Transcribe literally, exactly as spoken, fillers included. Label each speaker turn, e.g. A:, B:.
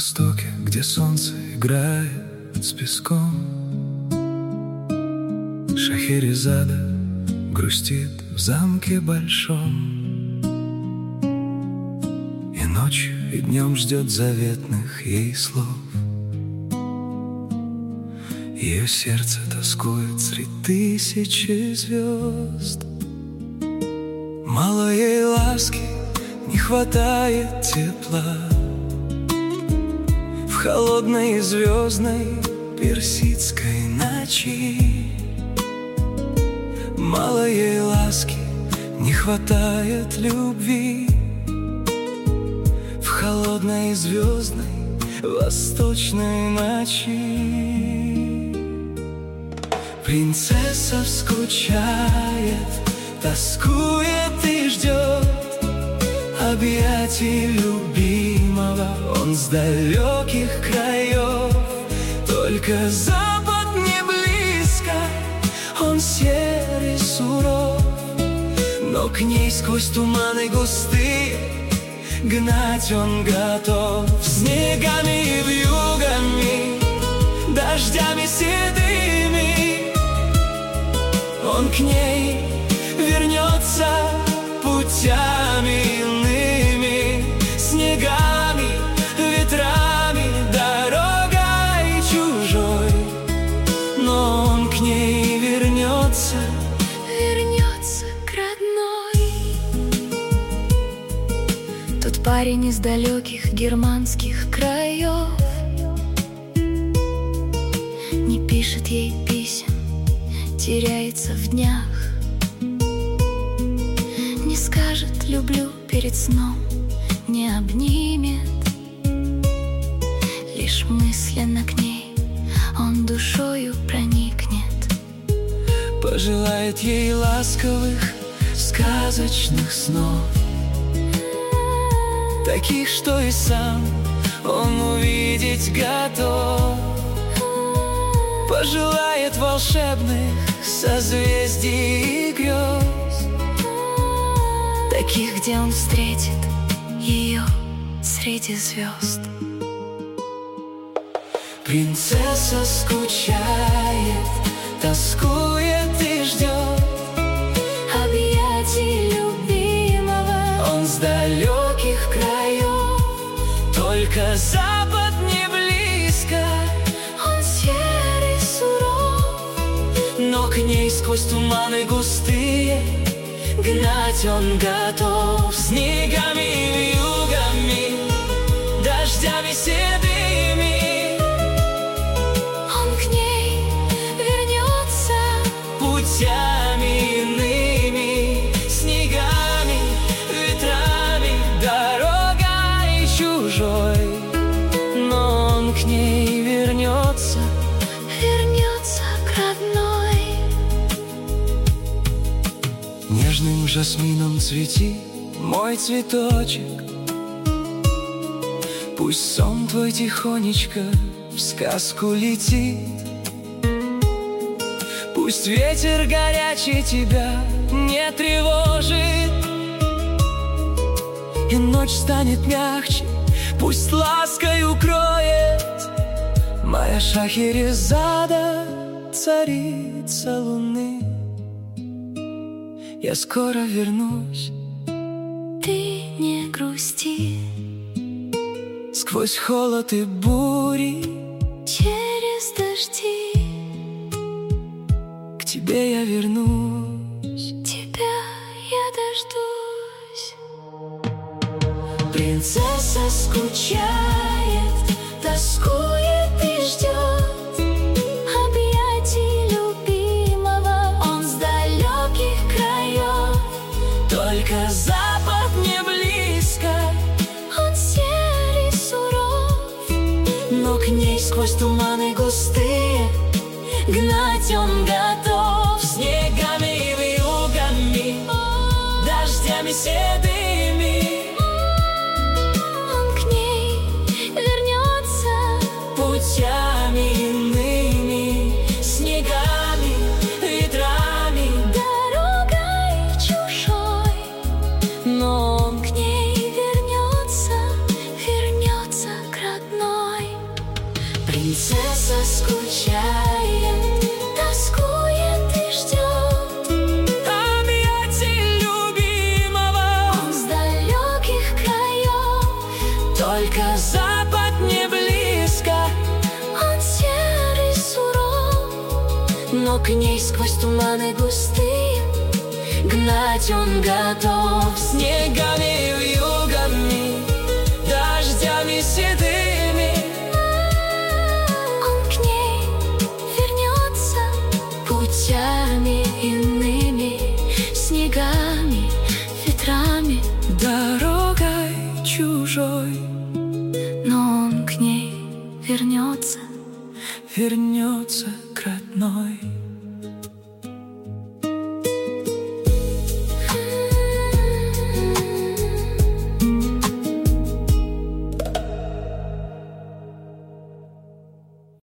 A: востоке, где солнце играет с песком, Шахерезада грустит в замке большом, и ночью, и днем ждет заветных ей слов. Ее сердце тоскует среди тысячи звезд. Мало ей ласки, не хватает тепла в холодной и звездной персидской ночи. Мало ей ласки, не хватает любви в холодной и звездной восточной ночи. Принцесса скучает, тоскует и ждет объятий любимого. Он с далеких краев, только запад не близко. Он серый, суров, но к ней сквозь туманы густые гнать он готов. Снегами и вьюгами, дождями седыми он к ней вернется путями иными, снегами, ветрами, дорогой чужой. Но он к ней вернется,
B: вернется к родной. Тот парень из далеких германских краев не пишет ей писем, теряется в днях, не скажет «люблю» перед сном, не обнимет. Лишь мысленно к ней он душою проникнет,
A: пожелает ей ласковых сказочных снов, таких, что и сам он увидеть готов. Пожелает волшебных созвездий и грез,
B: таких, где он встретит ее среди звезд.
A: Принцесса скучает, тоскует и ждет
B: объятий любимого.
A: Он с далеких краев, только запад не близко.
B: Он серый, суров,
A: но к ней сквозь туманы густые гнать он готов. Снегами и вьюгами, дождями седыми
B: он к ней вернется
A: путями иными, снегами, ветрами, дорогой чужой. Но он к ней вернется,
B: вернется к родной.
A: нежным жасмином цвети, мой цветочек. Пусть сон твой тихонечко в сказку летит, пусть ветер горячий тебя не тревожит, и ночь станет мягче, пусть лаской укроет моя Шахерезада, царица луны. Я скоро вернусь,
B: ты не грусти,
A: сквозь холод и бури,
B: через дожди
A: к тебе я вернусь,
B: тебя я дождусь.
A: Принцесса скучает, тоскует и ждет
B: объятий любимого.
A: Он с далеких краев, только запад не близко.
B: Он серый, суров,
A: но к ней сквозь туманы густые гнать он готов. Снегами и вьюгами, дождями седыми
B: он к ней вернется
A: путями иными, снегами, ветрами,
B: дорогой чужой.
A: но он
B: К ней вернется, вернется к родной. Принцесса скучает, тоскует и ждет
A: объятий любимого.
B: он с далеких краев.
A: Только запад не близко,
B: Он серый, суров, но к ней сквозь туманы густые гнать он готов.
A: снегами, вьюгами, дождями седыми.
B: Он к ней вернется путями иными, снегами, ветрами,
A: Дорогой чужой
B: но он к ней вернется.
A: вернется к родной.